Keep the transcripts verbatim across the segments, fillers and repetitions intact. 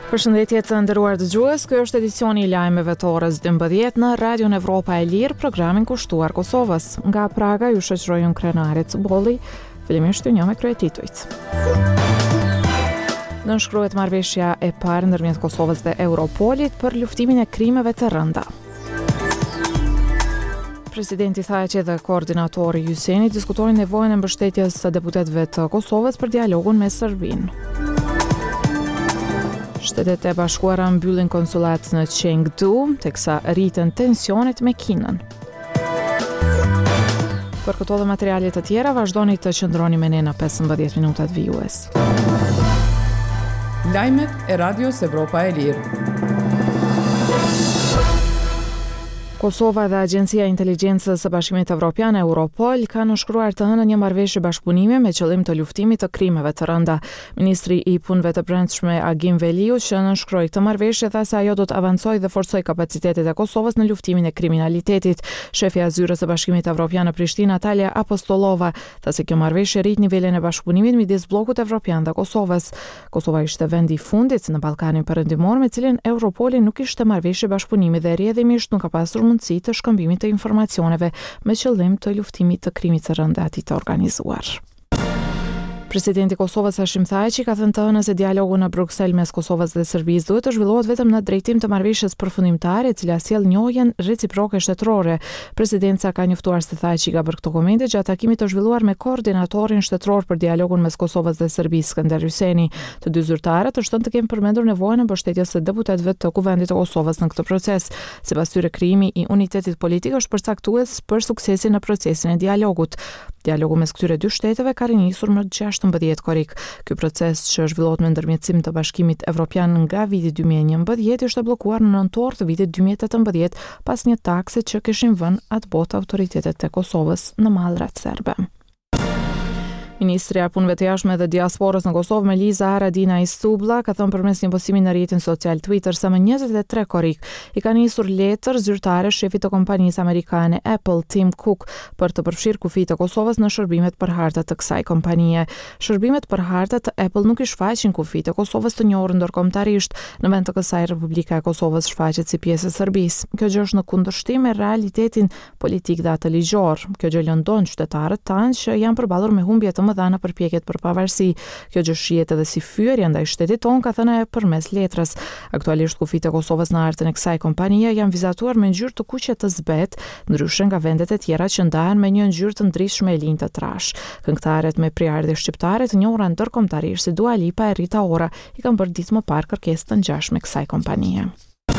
Përshëndetje të nderuar dëgjues, ky është edicioni i lajmeve të orës dymbëdhjetë në Radion Evropa e Lirë, programin kushtuar Kosovës. Nga Praga ju shoqërojun krenarit Bolli, fillimisht ju një me kryetitujt. Nënshkruhet marrëveshja e parë ndërmjet Kosovës dhe Europolit për luftimin e krimeve të rënda. Presidenti Thaçi dhe koordinatori Hyseni diskutojnë nevojën e mbështetjes së deputetëve të Kosovës për dialogun me Serbinë. Shtetet e Bashkuara mbyllin konsulat në Chengdu, teksa rriten tensionet me Kinën. Për këto dhe materialet të tjera, vazhdoni të qëndroni me ne në pesëmbëdhjetë minutat vijues. Lajmet e Radios Evropa e Lirë. Kosova dhe Agjencia e Inteligjencës së Bashkimit Evropian Europol kanë nënshkruar të hënën një marrëveshje bashkëpunimi me qëllim të luftimit të krimeve të rënda. Ministri i Punëve të Brendshme Agim Veliu, që nënshkroi këtë marrëveshje, tha se ajo do të avancojë dhe forcojë kapacitetet e Kosovës në luftimin e kriminalitetit. Shefi i zyrës së Bashkimit Evropian në Prishtinë, Natalia Apostolova, tha se kjo marrëveshje rrit nivelin e bashkëpunimit midis bllokut evropian dhe Kosovës. Kosova ishte vendi i fundit në Ballkanin Perëndimor me cilin Europoli nuk ishte marrëveshje bashkëpunimi dhe rrjedhimisht nuk ka pasur mundësi të shkëmbimit të informacioneve me qëllim të luftimit të krimit të rëndë ati të organizuar. Presidenti i Kosovës Hashim Thaçi ka thënë të hënën se dialogu në Bruksel mes Kosovës dhe Serbisë duhet të zhvillohet vetëm në drejtim të marrëveshjes përfundimtare, e cila sjell njohjen reciproke shtetërore. Presidenca ka njoftuar se Thaçi ka bërë këto komente gjatë takimit të zhvilluar me koordinatorin shtetëror për dialogun mes Kosovës dhe Serbisë, Skënder Hyseni. Të dy zyrtarët të shtunë të kenë përmendur nevojën e mbështetjes së deputetëve të Kuvendit të Kosovës në këtë proces. Sipas tyre, krijimi i unitetit politik është përcaktues për suksesin në procesin e dialogut. Dialogu mes këtyre dy shteteve ka rinisur më gjashtëmbëdhjetë korrik. Ky proces, që zhvillohet me ndërmjetësim të Bashkimit Evropian nga viti dy mijë e njëmbëdhjetë, ishte bllokuar në nëntor të vitit dy mijë e tetëmbëdhjetë pas një takse që kishin vënë atë botë autoritetet e Kosovës në mallrat serbe. Ministrja e Punëve të Jashtme dhe Diasporës në Kosovë, Meliza Haradinaj Stublla, ka thënë përmes një postimi në rrjetin social Twitter se më njëzet e tre korrik i ka nisur letër zyrtare shefit të kompanisë amerikane Apple, Tim Cook, për të përfshirë kufijtë të Kosovës në shërbimet për harta të kësaj kompanie. Shërbimet për harta të Apple nuk i shfaqin kufijtë të Kosovës të njohur ndërkombëtarisht, në vend të kësaj Republika e Kosovës shfaqet si pjesë e Serbisë. Kjo gjë është në kundërshtim me realitetin politik dhe atë ligjor. Kjo gjë lëndon qytetarët tanë që janë përballur me humbje të mëdha në përpjekjet për pavarësi. Kjo gjë shihet edhe si fyerje ndaj shtetit tonë, ka thënë përmes letrës. Aktualisht kufijtë e Kosovës në artën e kësaj kompanie janë vizatuar me ngjyrë të kuqe të zbet, ndryshe nga vendet e tjera që ndahen me një ngjyrë të ndritshme e linjë të trash. Këngëtarët me prejardhje shqiptare të njohura ndërkombëtarisht si Dua Lipa e Rita Ora i kanë bërë ditë më parë kërkesë të ngjashme kësaj kompanie.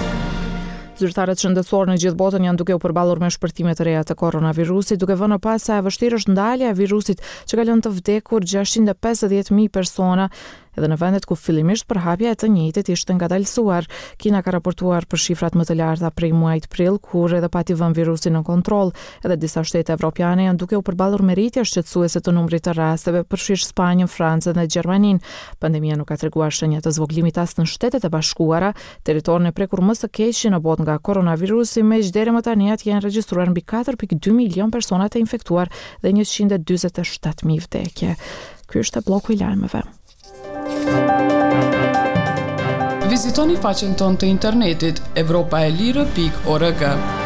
Zyrtarët shëndetësor në gjithë botën janë duke u përballur me shpërthime të reja të koronavirusit, duke vënë pas sa e vështirë është ndalja e virusit që ka lënë të vdekur gjashtëqind e pesëdhjetë mijë persona, edhe në vendet ku fillimisht përhapja e të njëjtit ishte ngadalësuar. Kina ka raportuar për shifrat më të larta prej muajit prill, kur edhe pati vënë virusin në kontroll. Edhe disa shtete evropiane janë duke u përballur me rritje shqetësuese të numrit të rasteve, përfshirë Spanjën, Francën dhe Gjermaninë. Pandemia nuk ka treguar shenja të zvoglimit as në Shtetet e Bashkuara, territorin e prekur më së keqi në botë nga koronavirusi, meq deri më tani atje janë regjistruar mbi katër pikë dy milion persona të infektuar dhe njëqind e dyzet e shtatë mijë vdekje. Ky është bloku i lajmeve. Vizitoni faqen tonë të internetit evropaelire pikë org.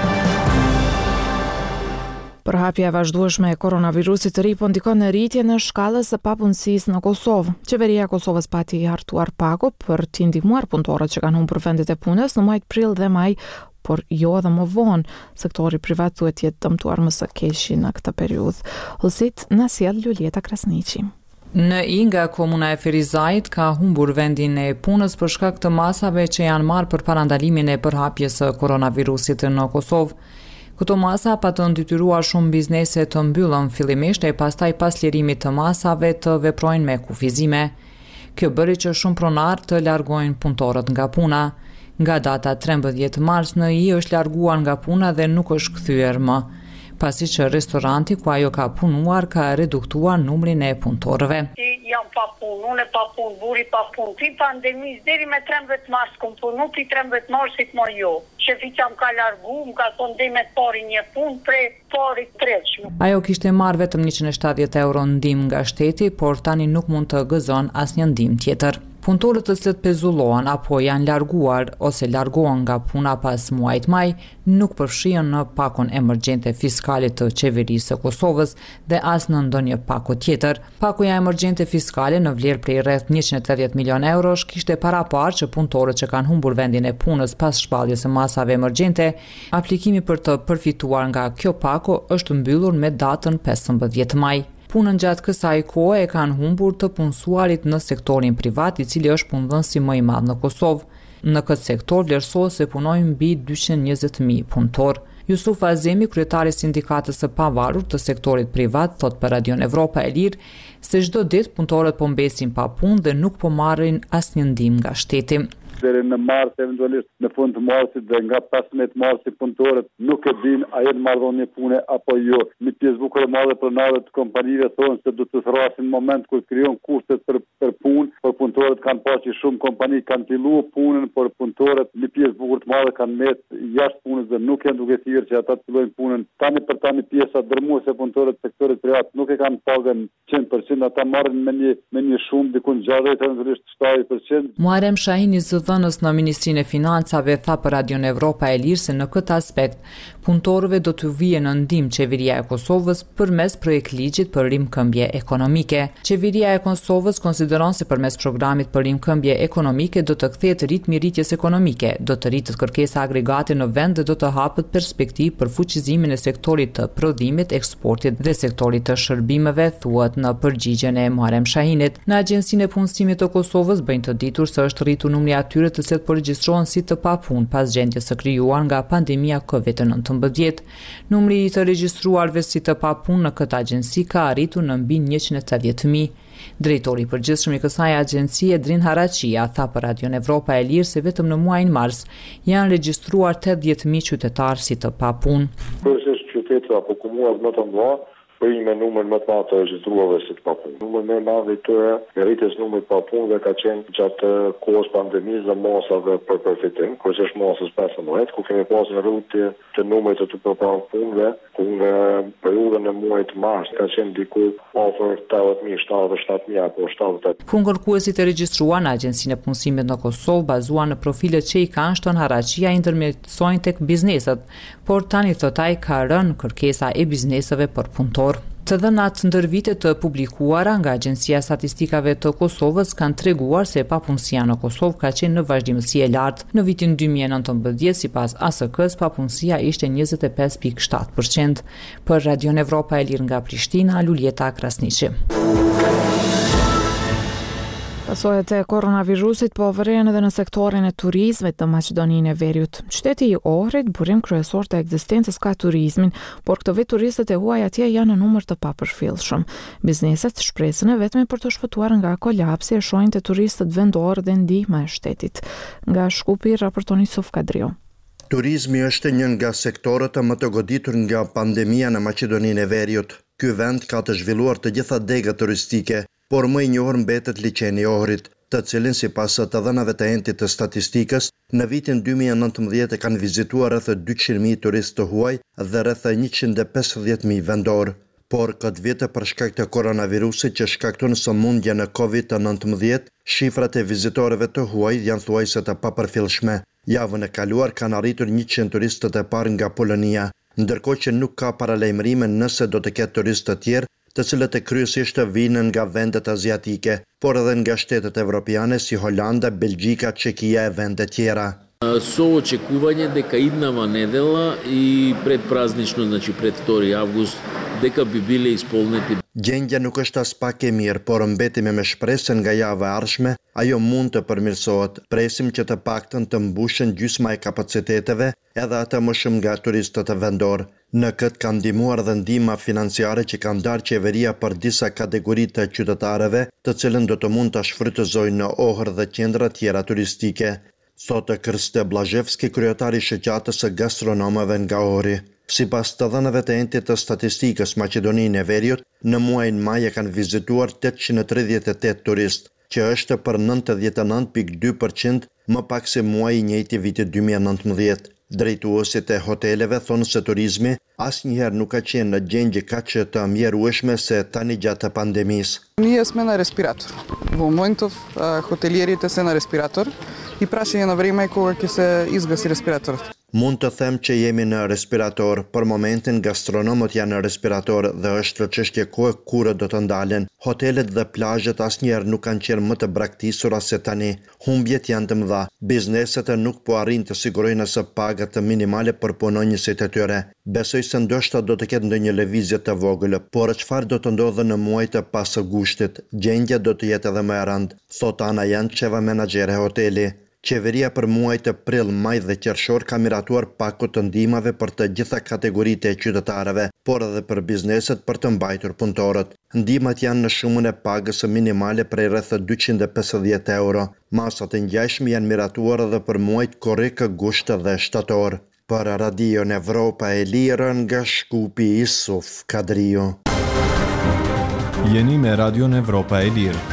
Përhapja e vazhdueshme e koronavirusit të ri po ndikon në rritjen e shkallës së papunësisë në Kosovë. Qeveria e Kosovës pati hartuar pagu për t'i ndihmuar punëtorët që kanë humbur vendet e punës në muajt prill dhe maj, por jo edhe më vonë. Sektori privat duhet jetë dëmtuar më së keqi në këtë periudhë. Hollësit na sjell Julieta Krasniqi. Në I nga komuna e Ferizajt ka humbur vendin e punës për shkak të masave që janë marrë për parandalimin e përhapjes së koronavirusit në Kosovë. Këto masa pa të ndetyruar shumë biznese të mbyllën fillimisht e pastaj pas lirimit të masave të veprojnë me kufizime. Kjo bëri që shumë pronar të largojnë punëtorët nga puna. Nga data trembëdhjetë mars në I është larguar nga puna dhe nuk është kthyer më, pasi që restoranti ku ajo ka punuar ka reduktuar numrin e punëtorëve. Jam pa punë, unë pa punë, buri pa punë. Ti pandemisë deri me trembëdhjetë mars kum punu, ti trembëdhjetë marsit më jo. Shefi jam ka largu, më ka thonë dhe me pari një punë pre pari tretshme. Ajo kishte marrë vetëm njëqind e shtatëdhjetë euro ndihmë nga shteti, por tani nuk mund të gëzon asnjë ndihmë tjetër. Punëtorët të cilët pezullohen apo janë larguar ose largohen nga puna pas muajit maj nuk përfshihen në pakun emergjente fiskale të qeverisë së Kosovës dhe as në ndonjë paku tjetër. Pakuja emergjente fiskale në vlerë prej rreth njëqind e tridhjetë milionë eurosh kishte paraparë që punëtorët që kanë humbur vendin e punës pas shpalljes së masave emergjente, aplikimi për të përfituar nga kjo paku është mbyllur me datën pesëmbëdhjetë maj. Punën gjatë kësaj kohe e kanë humbur të punësuarit në sektorin privat, i cili është punëdhënësi më i madh në Kosovë. Në këtë sektor vlerësohet se punojnë mbi dyqind e njëzet mijë punëtor. Jusuf Azemi, kryetari i sindikatës së pavarur të sektorit privat, thot për Radion Evropa e Lirë se çdo ditë punëtorët po mbesin pa punë dhe nuk po marrin asnjë ndihmë nga shteti. Deri në mars, eventualisht në fund të marsit dhe nga pesëmbëdhjetë marsi punëtorët nuk e din a jetë marrëdhënie pune apo jo. Një pjesë bukur e madhe pronarët të kompanive thonë se do të thrasin në moment kur krijon kushtet për për punë, por punëtorët kanë pasur që shumë kompani kanë filluar punën, por punëtorët një pjesë bukur të madhe kanë mbet jashtë punës dhe nuk janë duke thirrë që ata të fillojnë punën. Tani për tani pjesa dërmuese punëtorët të sektorit privat nuk e kanë pagën njëqind përqind, ata marrin me një me një shumë diku gjashtëdhjetë eventualisht shtatëdhjetë përqind. Muharrem Shahini, zëdhënës në Ministrinë e Financave, tha për Radion Evropa e Lirë se në këtë aspekt punëtorëve do të vijë në ndihmë qeveria e Kosovës përmes projektligjit për rimkëmbje ekonomike. Qeveria e Kosovës konsideron se përmes programit për rimkëmbje ekonomike do të kthehet ritmi i rritjes ekonomike, do të rritet kërkesa agregate në vend dhe do të hapet perspektivë për fuqizimin e sektorit të prodhimit, eksportit dhe sektorit të shërbimeve, thuhet në përgjigjen e Muharrem Shahinit. Në Agjencinë e Punësimit të Kosovës bëjnë të ditur se është rritur numri atyre të cilët po regjistrohen si të papunë pas gjendjes së krijuar nga pandemia kovid nëntëmbëdhjetë. Numri i të regjistruarve si të papunë në këtë agjenci ka arritur në mbi njëqind e tridhjetë mijë. Drejtori i përgjithshëm i kësaj agjencie, Drin Haraçia, tha për Radion Evropa e Lirë se vetëm në muajin mars janë regjistruar tetëdhjetë mijë qytetarë si të papunë. Kryesisht qytetet apo komunat më të mëdha po i me numër më të madh të regjistruarve si të papunë. Numri më i madh i tyre me rritjes numrit të papunëve ka qenë gjatë kohës pandemisë dhe masave për përfitim, kryesisht masës pesëmbëdhjetë, ku kemi pasur rritje të numrit të të papunëve, ku në periudhën e muajit mars ka qenë diku afër tetëdhjetë mijë, shtatëdhjetë e shtatë mijë apo shtatëdhjetë e tetë. Punkërkuesit e regjistruar në Agjencinë e Punësimit në Kosovë, bazuar në profilet që i kanë shton Haraçia, intermediojnë tek bizneset, por tani thot ai ka rënë kërkesa e bizneseve për punëtor. Të dhënat ndër vitet të publikuara nga Agjencia e Statistikave të Kosovës kanë treguar se papunësia në Kosovë ka qenë në vazhdimsi e lartë. Në vitin dy mijë e nëntëmbëdhjetë, sipas A S K-s, papunësia ishte njëzet e pesë pikë shtatë përqind. Për Radion Evropa e Lirë nga Prishtina, Luljeta Krasniqi. Pasojat e koronavirusit po vërejnë edhe në sektorin e turizmit të Maqedoninë e Veriut. Qyteti i Ohrit, burim kryesor të ekzistencës ka turizmin, por këtë vit turistët e huaj atje janë në numër të papërfillshëm. Bizneset shpresin e vetme për të shpëtuar nga kolapsi e shohin të turistët vendor dhe ndihma e shtetit. Nga Shkupi raporton Yusuf Kadrio. Turizmi është një nga sektorët më të goditur nga pandemia në Maqedoninë e Veriut. Ky vend ka të zhvilluar të gjitha degët turistike, por më i njohur mbetet liçeni i Ohrit, të cilin sipas të dhënave të entit të statistikës, në vitin dy mijë e nëntëmbëdhjetë kanë vizituar rreth dyqind mijë turistë të huaj dhe rreth njëqind e pesëdhjetë mijë vendor. Por këtë vit për shkak të koronavirusit që shkakton sëmundje në kovid nëntëmbëdhjetë, shifrat e vizitorëve të huaj janë thuajse të papërfillshme. Javën e kaluar kanë arritur njëqind turistët e parë nga Polonia, ndërkohë që nuk ka paralajmërime nëse do të ketë turistë të tjerë, të cilët e kryesisht vijnë nga vendet aziatike, por edhe nga shtetet evropiane si Holanda, Belgjika, Çekia e vende tjera. Со очекување дека иднава недела и предпразнично, значи пред втори август, дека би биле исполнети. Gjendja nuk është as pak e mirë, por mbetemi me shpresën nga java e ardhshme, ajo mund të përmirësohet. Presim që të paktën të mbushen gjysma e kapaciteteve, edhe ata më shumë nga turistët e vendor. Në këtë ka ndihmuar dhe ndihma financiare që ka ndarë qeveria për disa kategori të qytetarëve, të cilën do të mund ta shfrytëzojnë në Ohër dhe qendra tjera turistike. Thotë Krste Blazhevski, kryetari i shoqatës së gastronomëve nga Ohri. Sipas të dhënave të entit të statistikës Maqedoninë e Veriut, në muajin maj e kanë vizituar tetëqind e tridhjetë e tetë turistë, që është për nëntëdhjetë e nëntë pikë dy përqind më pak se muaji i njëjti vitit dy mijë e nëntëmbëdhjetë. Drejtuesit e hoteleve thonë se turizmi asnjëherë nuk ka qenë në gjendje kaq të mjerueshme se tani gjatë pandemisë. Ние сме на респиратор. Во моментов хотелиерите се на респиратор и прашање на време кога ќе се изгаси респираторот. Mund të them që jemi në respirator, për momentin gastronomët janë në respirator dhe është çështje kohe kur do të ndalen. Hotelet dhe plazhet asnjëherë nuk kanë qenë më të braktisura se tani. Humbjet janë të mëdha. Bizneset nuk po arrin të sigurojnë as pagat të minimale për punonjësit e tyre. Besoj se ndoshta do të ketë ndonjë lëvizje të vogël, por çfarë do të ndodhë në muajt e pas gushtit? Gjendja do të jetë edhe më e rëndë, thot Ana Jançeva, menaxhere hoteli. Qeveria për muajt prill, maj dhe qershor ka miratuar pakut të ndihmave për të gjitha kategoritë e qytetarëve, por edhe për bizneset për të mbajtur punëtorët. Ndihmat janë në shumën e pagës minimale prej rreth dyqind e pesëdhjetë euro. Masat e ngjashme janë miratuar edhe për muajt korrik, gusht dhe shtator. Për Radion Evropa e Lirë nga Shkupi, Isuf Kadriu. Jeni me Radion Evropa e Lirë.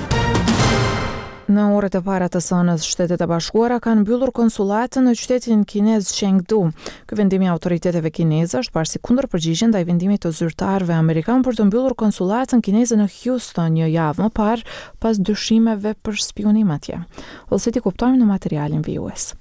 Në orët e para të sënës, Shtetet e Bashkuara kanë mbyllur konsulatën në qytetin kinez Chengdu. Ky vendim i autoriteteve kineze është parë si kundërpërgjigje ndaj vendimit të zyrtarëve amerikan për të mbyllur konsulatën kineze në Houston një javë më parë pas dyshimeve për spionim atje. Ose ti kuptojmë në materialin vijues.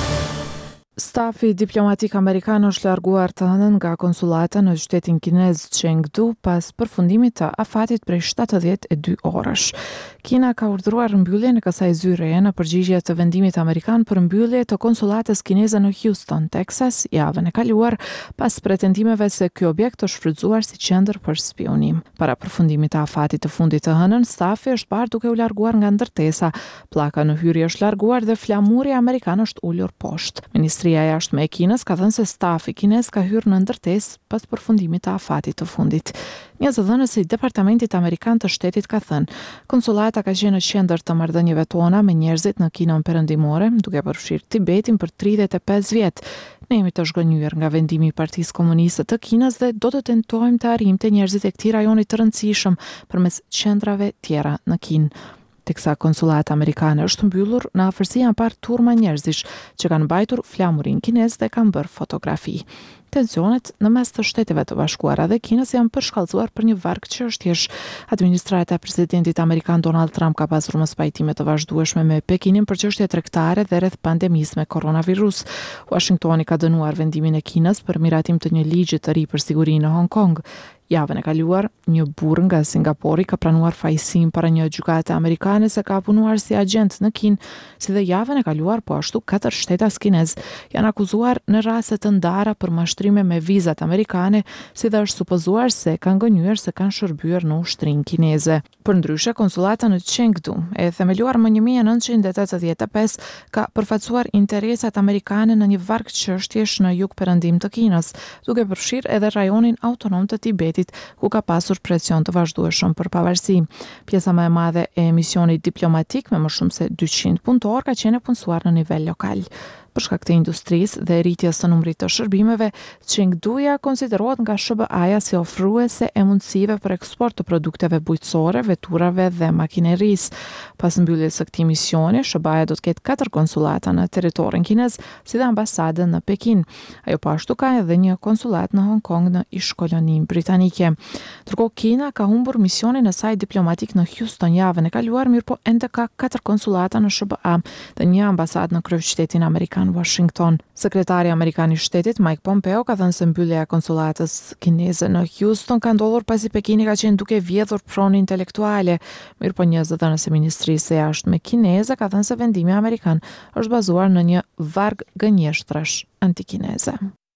Stafi diplomatik amerikan është larguar të hënën nga konsulata në qytetin kinez Chengdu pas përfundimit të afatit prej shtatëdhjetë e dy orësh. Kina ka urdhëruar mbylljen e kësaj zyreje në përgjigje të vendimit amerikan për mbyllje të konsulatës kineze në Houston, Texas, javën e kaluar pas pretendimeve se ky objekt është shfrytzuar si qendër për spionim. Para përfundimit të afatit të fundit të hënën, stafi është parë duke u larguar nga ndërtesa. Pllaka në hyrje është larguar dhe flamuri amerikan është ulur poshtë. Ministri Ministria e Jashtme e Kinës ka thënë se stafi kinez ka hyrë në ndërtesë pas përfundimit të afatit të fundit. Një zëdhënës i Departamentit Amerikan të Shtetit ka thënë, konsulata ka qenë në qendër të marrëdhënieve tona me njerëzit në Kinën Perëndimore, duke përfshirë Tibetin për tridhjetë e pesë vjet. Ne jemi të zhgënjur nga vendimi i Partisë Komuniste të Kinës dhe do të tentojmë të arrijmë të njerëzit e këtij rajoni të rëndësishëm përmes qendrave tjera në Kinë. Teksa konsulata amerikane është mbyllur, në afërsi janë parë turma njerëzish që kanë mbajtur flamurin kinez dhe kanë bërë fotografi. Tensionet në mes të Shteteve të Bashkuara dhe Kinës janë përshkallëzuar për një varg çështjesh. Administrata e presidentit amerikan Donald Trump ka pasur mos pajtime të vazhdueshme me Pekinin për çështje tregtare dhe rreth pandemisë me koronavirus. Washingtoni ka dënuar vendimin e Kinës për miratim të një ligji të ri për sigurinë në Hong Kong. Javën e kaluar, një burr nga Singapori ka pranuar fajsim para një gjykate amerikane se ka punuar si agent në Kinë, si dhe javën e kaluar po ashtu katër shtetas kinez janë akuzuar në raste të ndara për mashtrime me vizat amerikane, si dhe është supozuar se kanë gënjur se kanë shërbyer në ushtrinë kineze. Përndryshe, konsulata në Chengdu, e themeluar më një mijë e nëntëqind e tetëdhjetë e pesë, ka përfaqësuar interesat amerikane në një varg çështjesh në jug perëndim të Kinës, duke përfshirë edhe rajonin autonom të Tibetit, ku ka pasur presion të vazhdueshëm për pavarësi. Pjesa më e madhe e misionit diplomatik me më shumë se dyqind punëtor ka qenë punësuar në nivel lokal. Për shkak të industrisë dhe rritjes së numrit të shërbimeve, Chengduja konsiderohet nga S B A-ja si ofruese e mundësive për eksport të produkteve bujqësore, veturave dhe makinerisë. Pas mbylljes së këtij misioni, S B A-ja do të ketë katër konsulata në territorin kinez, si dhe ambasadën në Pekin. Ajo po ashtu ka edhe një konsulat në Hong Kong në ish-koloninë britanike. Ndërkohë Kina ka humbur misionin e saj diplomatik në Houston javën e kaluar, mirë po ende ka katër konsulata në S B A dhe një ambasadë në kryeqytetin amerikan Washington. Sekretari amerikan i shtetit Mike Pompeo ka thënë se mbyllja e konsulatës kineze në Houston ka ndodhur pasi Pekini ka qenë duke vjedhur pronë intelektuale. Mirë po një zëdhënës e Ministrisë së Jashtme kineze ka thënë se vendimi amerikan është bazuar në një varg gënjeshtrash antikineze.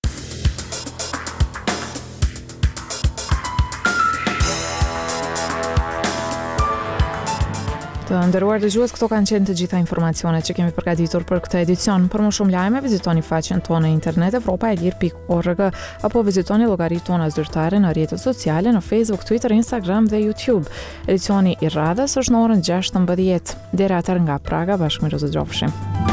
Të nderuar dëgjues, këto kanë qenë të gjitha informacionet që kemi përgatitur për këtë edicion. Për më shumë lajme, vizitoni faqen tonë në internet evropa e lir pikë org apo vizitoni llogaritë tona zyrtare në rrjetet sociale në Facebook, Twitter, Instagram dhe YouTube. Edicioni i radhës është në orën gjashtëmbëdhjetë. Deri atëherë nga Praga, bashkë me Rozë Gjofshi.